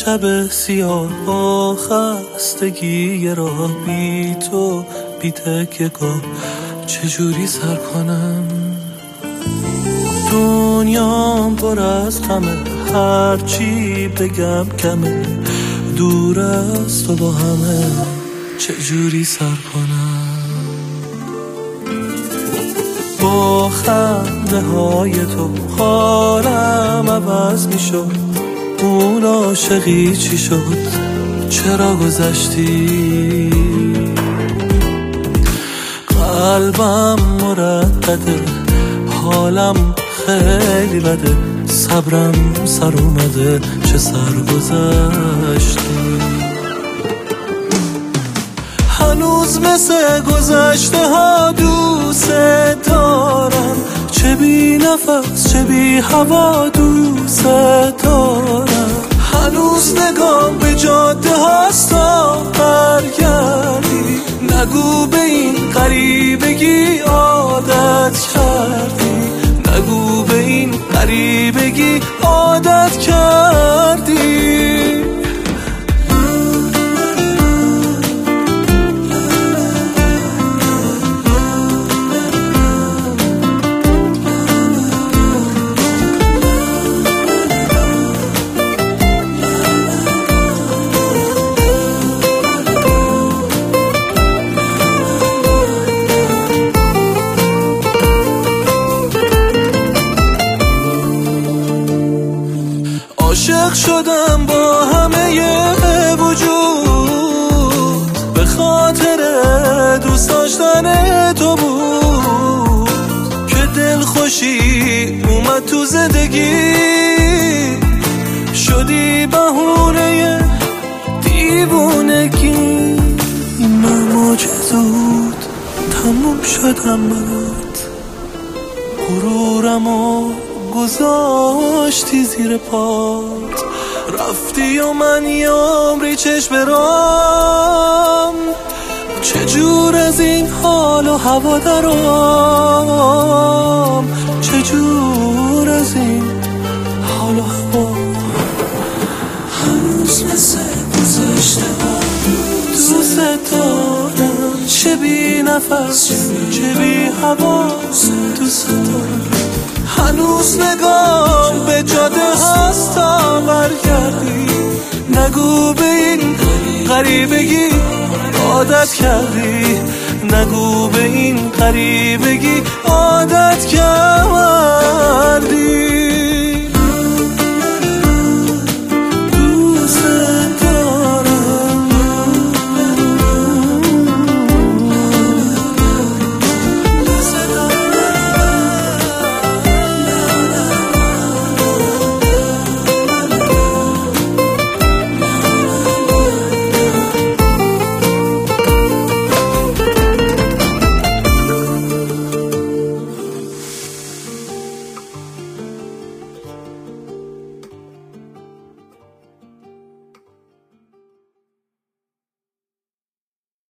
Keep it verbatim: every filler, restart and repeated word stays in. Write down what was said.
شب سیاه و خستگی راه بی تو بی تکیه‌گاه چجوری سر کنم؟ دنیام پر از غمه، هرچی بگم کمه، دور از تو با همه چجوری سر کنم؟ با خنده های تو حالم عوض می شد، اون عاشقی چی شد؟ چرا گذشتی؟ قلبم مردده، حالم خیلی بده، صبرم سر اومده، چه سر گذشتی؟ هنوز مثل گذشته ها دوست دارم، چه بی نفس چه بی هوا دوست دارم. هنوز نگام به جاده هاست تا برگردی، نگو به این غریبگی عادت کردی، نگو به این غریبگی عادت کردی. عاشق شدم با همه وجود، به خاطر دوست داشتن تو بود که دل خوشی اومد تو زندگی، شدی بهونه دیوونگی. من موج زود تموم شدم برات، غرورمو گذاشتی زیر پات، رفتی و من یه عمری چشم برام، چجور از این حال و هوا درام، چجور از این حال و هوا. هنوز مثل گذشته ها دوست دارم، چه بی نفس چه بی هوا دوست دارم. هنوز نگام به جاده هست تا برگردی، نگو به این غریبگی عادت کردی، نگو به این غریبگی عادت کردی.